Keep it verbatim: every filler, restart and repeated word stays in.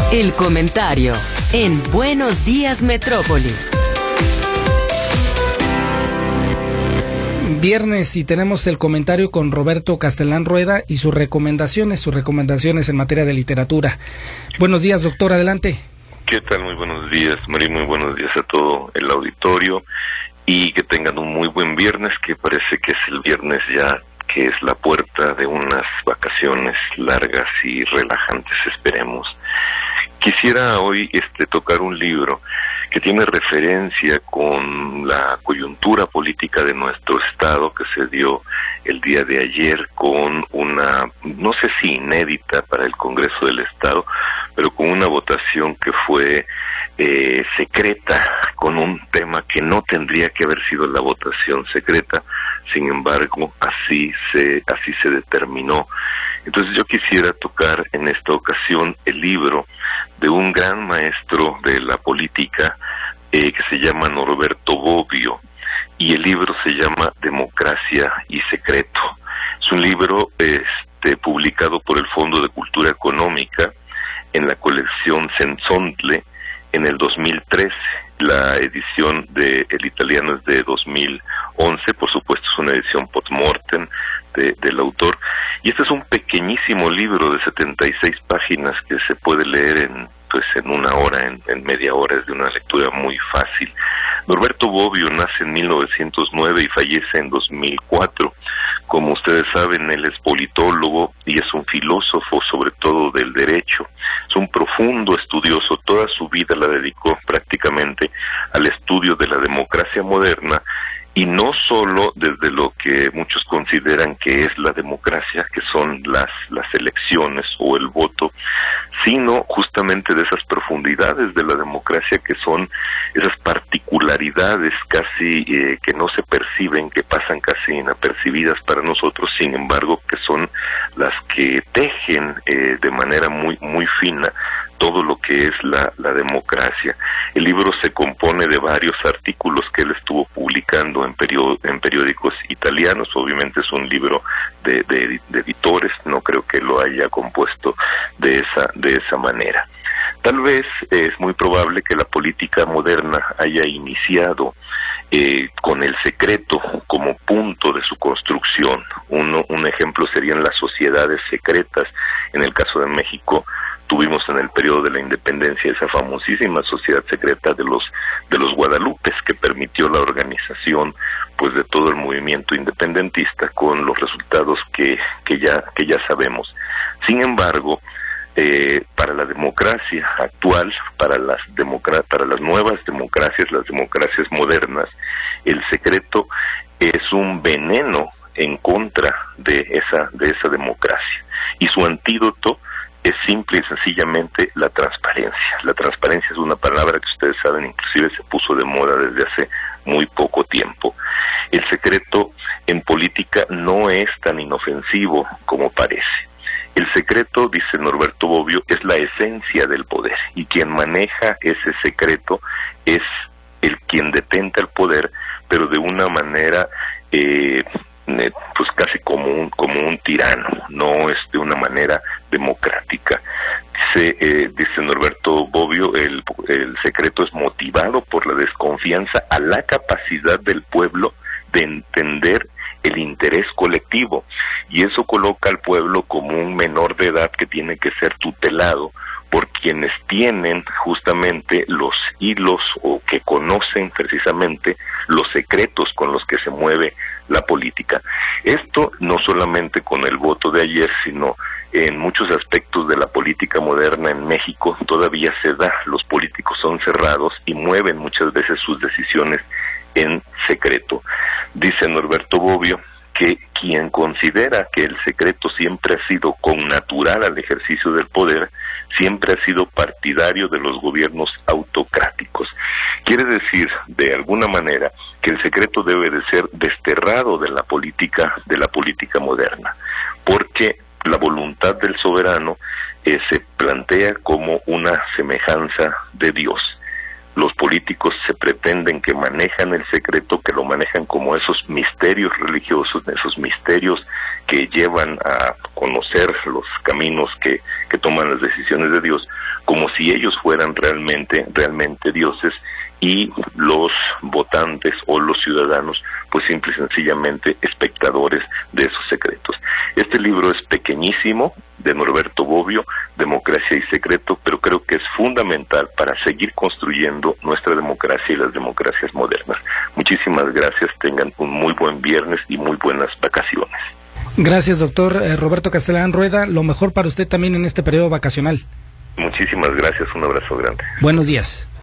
El comentario en Buenos Días Metrópoli. Viernes y tenemos el comentario con Roberto Castellán Rueda y sus recomendaciones, sus recomendaciones en materia de literatura. Buenos días, doctor, adelante. ¿Qué tal? Muy buenos días, María, muy buenos días a todo el auditorio y que tengan un muy buen viernes, que parece que es el viernes ya, que es la puerta de unas vacaciones largas y relajantes, esperemos. Quisiera hoy este, tocar un libro que tiene referencia con la coyuntura política de nuestro estado, que se dio el día de ayer con una, no sé si inédita para el Congreso del Estado, pero con una votación que fue eh, secreta, con un tema que no tendría que haber sido la votación secreta. Sin embargo, así se, así se determinó. Entonces yo quisiera tocar en esta ocasión el libro de un gran maestro de la política eh, que se llama Norberto Bobbio, y el libro se llama Democracia y Secreto. Es un libro este, publicado por el Fondo de Cultura Económica en la colección Senzontle en el dos mil trece. La edición de el italiano es de dos mil once, por supuesto es una edición post-mortem de, del autor, y este es un pequeñísimo libro de setenta y seis páginas que se puede leer en pues en una hora, en, en media hora, es de una lectura muy fácil. Norberto Bobbio nace en mil novecientos nueve y fallece en dos mil cuatro. Como ustedes saben, él es politólogo y es un filósofo, sobre todo del derecho. Es un profundo estudioso, toda su vida la dedicó prácticamente al estudio de la democracia moderna, y no solo desde lo que muchos consideran que es la democracia, que son las, las elecciones o el voto, sino justamente de esas profundidades de la democracia, que son esas particularidades casi eh, que no se perciben, que pasan casi inapercibidas para nosotros, sin embargo que son las que tejen eh, de manera muy, muy fina todo lo que es la, la democracia. El libro se compone de varios artículos que él estuvo publicando en, perió, en periódicos italianos. Obviamente es un libro de, de, de editores, no creo que lo haya compuesto de esa, de esa manera. Tal vez es muy probable que la política moderna haya iniciado eh, con el secreto como punto de su construcción. Uno, un ejemplo serían las sociedades secretas. En el caso de México, tuvimos en el periodo de la independencia esa famosísima sociedad secreta de los de los Guadalupes, que permitió la organización pues de todo el movimiento independentista, con los resultados que que ya que ya sabemos. Sin embargo, eh, para la democracia actual, para las democra- para las nuevas democracias, las democracias modernas, el secreto es un veneno en contra de esa de esa democracia, y su antídoto es simple y sencillamente la transparencia. La transparencia es una palabra que ustedes saben, inclusive se puso de moda desde hace muy poco tiempo. El secreto en política no es tan inofensivo como parece. El secreto, dice Norberto Bobbio, es la esencia del poder, y quien maneja ese secreto es el quien detenta el poder, pero de una manera eh, pues casi como un como un tirano, no es de una manera democrática. Dice, eh, dice Norberto Bobbio, el, el secreto es motivado por la desconfianza a la capacidad del pueblo de entender el interés colectivo, y eso coloca al pueblo como un menor de edad que tiene que ser tutelado por quienes tienen justamente los hilos o que conocen precisamente los secretos con los que se mueve la política. Esto no solamente con el voto de ayer, sino en muchos aspectos de la política moderna en México todavía se da. Los políticos son cerrados y mueven muchas veces sus decisiones en secreto. Dice Norberto Bobbio que quien considera que el secreto siempre ha sido connatural al ejercicio del poder, siempre ha sido partidario de los gobiernos autocráticos. Quiere decir, de alguna manera, que el secreto debe de ser desterrado de la política, de la política moderna, porque la voluntad del soberano eh, se plantea como una semejanza de Dios. Los políticos se pretenden que manejan el secreto, que lo manejan como esos misterios religiosos, esos misterios que llevan a conocer los caminos que, que toman las decisiones de Dios, como si ellos fueran realmente, realmente dioses, y los votantes o los ciudadanos pues simple y sencillamente espectadores de esos secretos. Este libro es pequeñísimo, de Norberto Bobbio, Democracia y Secreto, pero creo que es fundamental para seguir construyendo nuestra democracia y las democracias modernas. Muchísimas gracias, tengan un muy buen viernes y muy buenas vacaciones. Gracias, doctor eh, Roberto Castellán Rueda, lo mejor para usted también en este periodo vacacional. Muchísimas gracias, un abrazo grande. Buenos días.